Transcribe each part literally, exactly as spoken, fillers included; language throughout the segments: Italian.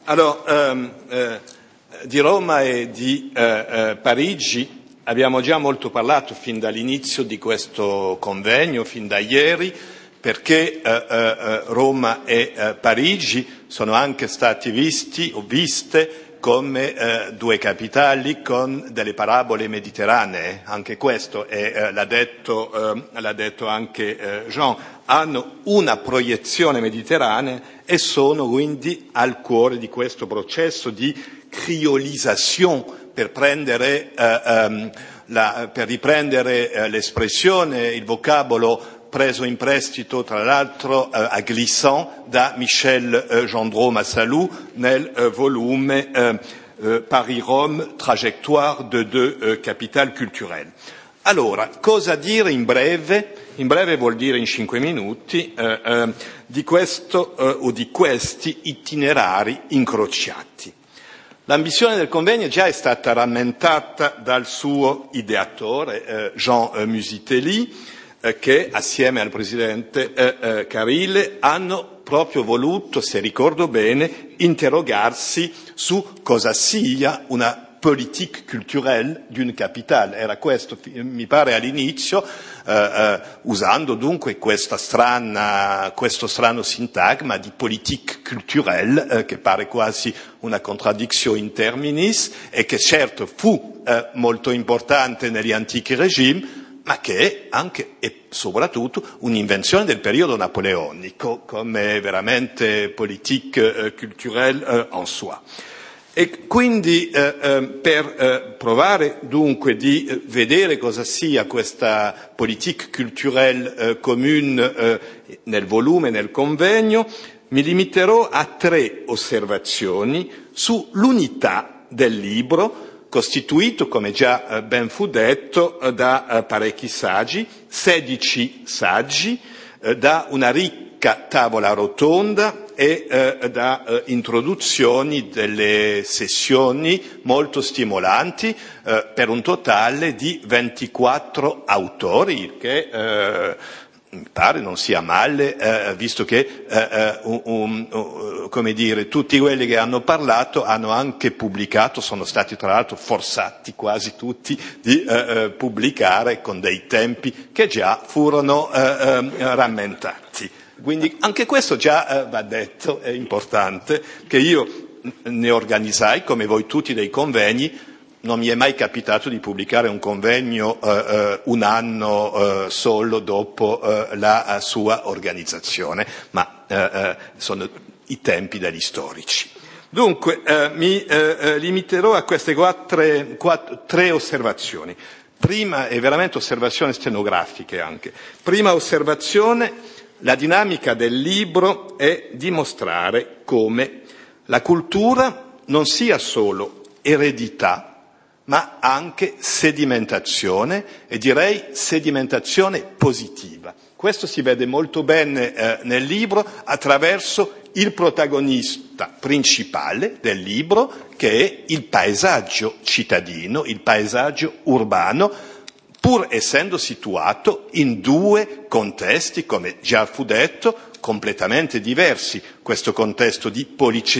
Allora, ehm, eh, di Roma e di eh, eh, Parigi abbiamo già molto parlato fin dall'inizio di questo convegno, fin da ieri, perché eh, eh, Roma e eh, Parigi sono anche stati visti o viste come eh, due capitali con delle parabole mediterranee. Anche questo è, eh, l'ha detto, eh, l'ha detto anche eh, Jean, hanno una proiezione mediterranea e sono quindi al cuore di questo processo di criolizzazione, per prendere eh, um, la, per riprendere eh, l'espressione, il vocabolo preso in prestito tra l'altro eh, a Glissant da Michel eh, Gendreau Massalou nel eh, volume eh, eh, Paris-Rome, trajectoire de deux eh, capitales culturelles. Allora, cosa dire in breve? In breve vuol dire in cinque minuti eh, eh, di questo eh, o di questi itinerari incrociati. L'ambizione del convegno già è stata rammentata dal suo ideatore eh, Jean eh, Musitelli, eh, che assieme al presidente eh, eh, Carile hanno proprio voluto, se ricordo bene, interrogarsi su cosa sia una politique culturelle d'une capitale. Era questo, mi pare, all'inizio, eh, eh, usando dunque questa strana, questo strano sintagma di politique culturelle, eh, che pare quasi una contraddizione in terminis, e che certo fu eh, molto importante negli antichi regimi, ma che è anche e soprattutto un'invenzione del periodo napoleonico, come veramente politique eh, culturelle eh, en soi. E quindi eh, eh, per eh, provare dunque di eh, vedere cosa sia questa politique culturelle eh, commune eh, nel volume, nel convegno, mi limiterò a tre osservazioni sull'unità del libro, costituito, come già eh, ben fu detto, eh, da eh, parecchi saggi, sedici saggi, eh, da una ricca tavola rotonda e eh, da eh, introduzioni delle sessioni molto stimolanti eh, per un totale di ventiquattro autori, che eh, mi pare non sia male, eh, visto che eh, un, un, un, come dire, tutti quelli che hanno parlato hanno anche pubblicato, sono stati tra l'altro forzati quasi tutti di eh, pubblicare con dei tempi che già furono eh, eh, rammentati. Quindi anche questo già eh, va detto, è importante, che io ne organizzai, come voi tutti, dei convegni. Non mi è mai capitato di pubblicare un convegno eh, eh, un anno eh, solo dopo eh, la sua organizzazione, ma eh, eh, sono i tempi degli storici. Dunque, eh, mi eh, limiterò a queste quattro, quattro, tre osservazioni. Prima, è veramente osservazioni stenografiche anche. Prima osservazione, la dinamica del libro è dimostrare come la cultura non sia solo eredità, ma anche sedimentazione, e direi sedimentazione positiva. Questo si vede molto bene eh, nel libro attraverso il protagonista principale del libro, che è il paesaggio cittadino, il paesaggio urbano, pur essendo situato in due contesti, come già fu detto, completamente diversi. Questo contesto di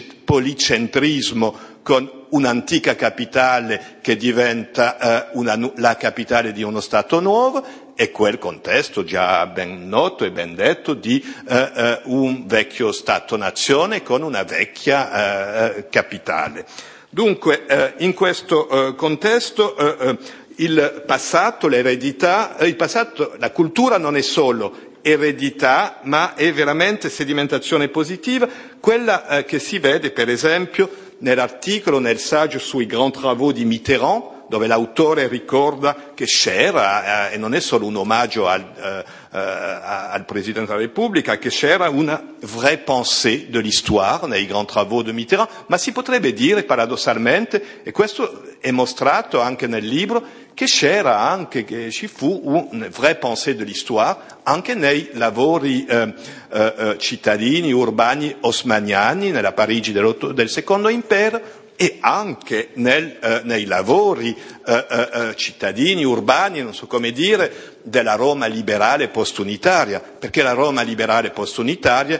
policentrismo con un'antica capitale che diventa eh, una, la capitale di uno Stato nuovo, e quel contesto già ben noto e ben detto di eh, eh, un vecchio Stato-nazione con una vecchia eh, capitale. Dunque, eh, in questo eh, contesto eh, il passato, l'eredità, il passato, la cultura non è solo eredità, ma è veramente sedimentazione positiva, quella eh, che si vede per esempio nell'articolo, nel saggio sui Grands Travaux di Mitterrand, dove l'autore ricorda che c'era, eh, e non è solo un omaggio al, eh, eh, al Presidente della Repubblica, che c'era una vraie pensée de l'histoire nei Grands Travaux di Mitterrand, ma si potrebbe dire paradossalmente, e questo è mostrato anche nel libro, che c'era anche, che ci fu una vraie pensée de l'histoire anche nei lavori eh, eh, cittadini, urbani osmaniani, nella Parigi del, del Secondo Impero, e anche nel, eh, nei lavori eh, eh, cittadini, urbani, non so come dire, della Roma liberale postunitaria, perché la Roma liberale postunitaria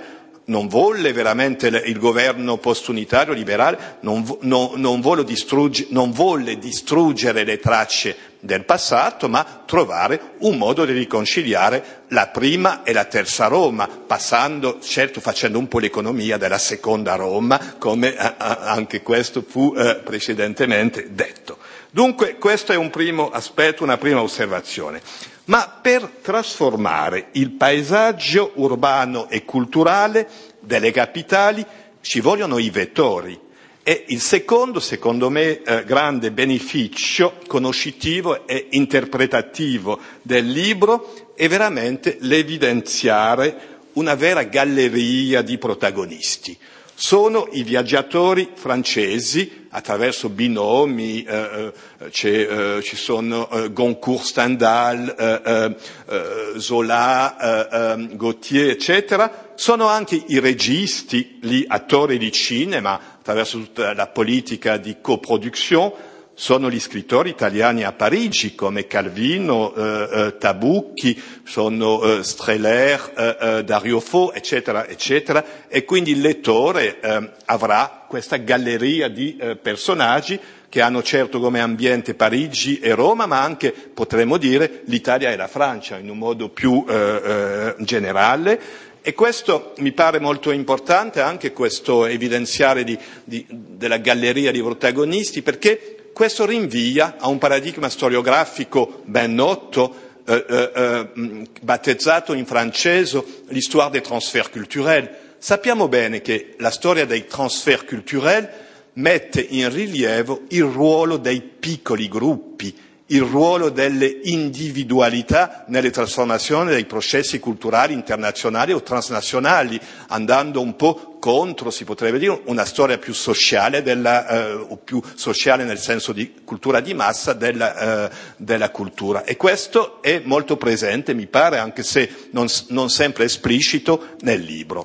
non volle veramente il governo postunitario liberale, non, non, non, volle distrugge, non volle distruggere le tracce del passato, ma trovare un modo di riconciliare la prima e la terza Roma, passando, certo facendo un po' l'economia della seconda Roma, come eh, anche questo fu eh, precedentemente detto. Dunque questo è un primo aspetto, una prima osservazione. Ma per trasformare il paesaggio urbano e culturale delle capitali ci vogliono i vettori. E il secondo, secondo me, eh, grande beneficio conoscitivo e interpretativo del libro è veramente l'evidenziare una vera galleria di protagonisti. Sono i viaggiatori francesi, attraverso binomi, eh, c'è, eh, ci sono eh, Goncourt, Stendhal, eh, eh, Zola, eh, eh, Gautier, eccetera. Sono anche i registi, gli attori di cinema, attraverso tutta la politica di coproduzione. Sono gli scrittori italiani a Parigi, come Calvino, eh, eh, Tabucchi, sono eh, Streller, eh, eh, Dario Fo, eccetera, eccetera, e quindi il lettore eh, avrà questa galleria di eh, personaggi che hanno certo come ambiente Parigi e Roma, ma anche, potremmo dire, l'Italia e la Francia, in un modo più eh, eh, generale. E questo mi pare molto importante, anche questo evidenziare di, di, della galleria di protagonisti, perché questo rinvia a un paradigma storiografico ben noto, eh, eh, battezzato in francese l'histoire des transferts culturels. Sappiamo bene che la storia dei transferts culturels mette in rilievo il ruolo dei piccoli gruppi, il ruolo delle individualità nelle trasformazioni dei processi culturali internazionali o transnazionali, andando un po' contro, si potrebbe dire, una storia più sociale, della, eh, o più sociale nel senso di cultura di massa della, eh, della cultura. E questo è molto presente, mi pare, anche se non, non sempre esplicito, nel libro.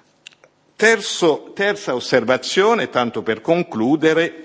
Terzo, terza osservazione, tanto per concludere.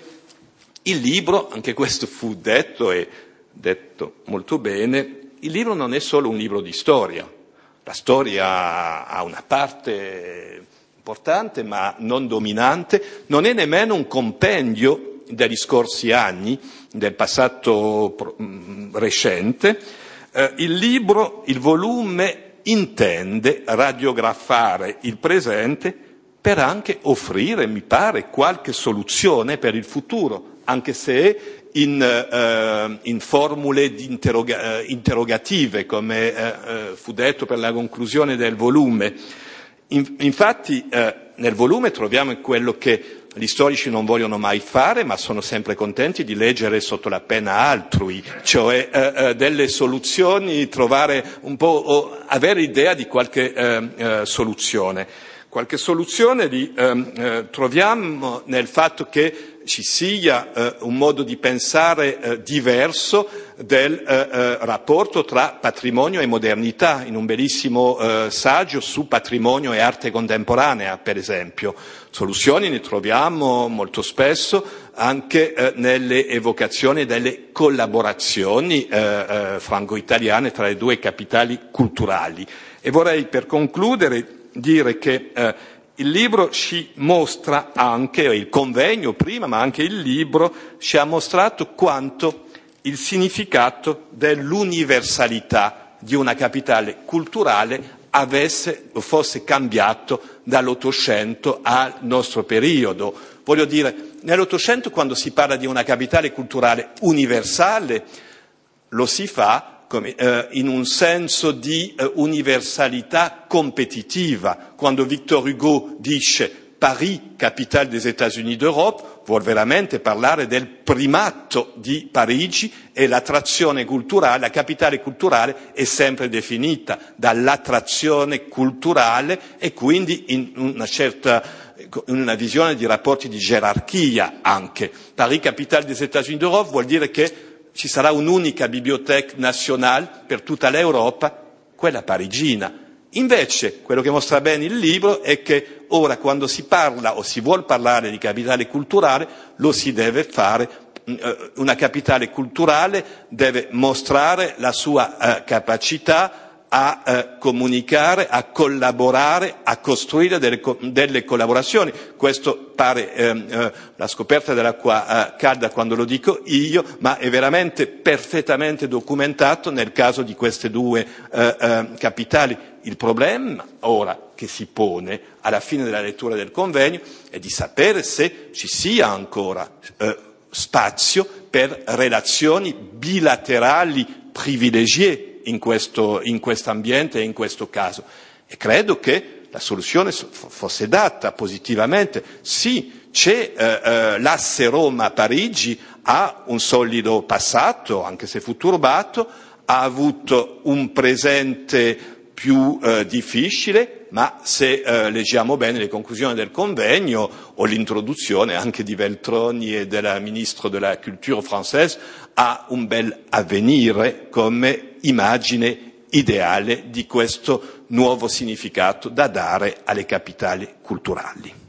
Il libro, anche questo fu detto e detto molto bene, il libro non è solo un libro di storia. La storia ha una parte importante ma non dominante, non è nemmeno un compendio degli scorsi anni, del passato recente. Eh, il libro, il volume intende radiografare il presente per anche offrire, mi pare, qualche soluzione per il futuro, anche se in, eh, in formule di interroga- interrogative, come eh, fu detto per la conclusione del volume. In, infatti eh, nel volume troviamo quello che gli storici non vogliono mai fare, ma sono sempre contenti di leggere sotto la penna altrui, cioè eh, eh, delle soluzioni, trovare un po', o avere idea di qualche eh, eh, soluzione. Qualche soluzione li eh, eh, troviamo nel fatto che ci sia eh, un modo di pensare eh, diverso del eh, eh, rapporto tra patrimonio e modernità, in un bellissimo eh, saggio su patrimonio e arte contemporanea, per esempio. Soluzioni ne troviamo molto spesso anche eh, nelle evocazioni delle collaborazioni eh, eh, franco-italiane tra le due capitali culturali. E vorrei, per concludere, dire che eh, il libro ci mostra anche, il convegno prima, ma anche il libro, ci ha mostrato quanto il significato dell'universalità di una capitale culturale avesse o fosse cambiato dall'Ottocento al nostro periodo. Voglio dire, nell'Ottocento, quando si parla di una capitale culturale universale, lo si fa come, eh, in un senso di eh, universalità competitiva. Quando Victor Hugo dice Paris, capitale des États-Unis d'Europe, vuol veramente parlare del primato di Parigi, e l'attrazione culturale, la capitale culturale è sempre definita dall'attrazione culturale e quindi in una certa, in una visione di rapporti di gerarchia anche. Paris, capitale des États-Unis d'Europe, vuol dire che ci sarà un'unica biblioteca nazionale per tutta l'Europa, quella parigina. Invece, quello che mostra bene il libro è che ora, quando si parla o si vuol parlare di capitale culturale, lo si deve fare, una capitale culturale deve mostrare la sua eh, capacità a eh, comunicare, a collaborare, a costruire delle, delle collaborazioni. Questo pare eh, eh, la scoperta dell'acqua eh, calda quando lo dico io, ma è veramente perfettamente documentato nel caso di queste due eh, eh, capitali. Il problema ora che si pone alla fine della lettura del convegno è di sapere se ci sia ancora eh, spazio per relazioni bilaterali privilegiate in questo, in questo ambiente e in questo caso. E credo che la soluzione fosse data positivamente. Sì, c'è eh, eh, l'asse Roma-Parigi, ha un solido passato, anche se fu turbato, ha avuto un presente più eh, difficile, ma se eh, leggiamo bene le conclusioni del convegno o l'introduzione anche di Veltroni e del ministro della Culture française, ha un bel avvenire come immagine ideale di questo nuovo significato da dare alle capitali culturali.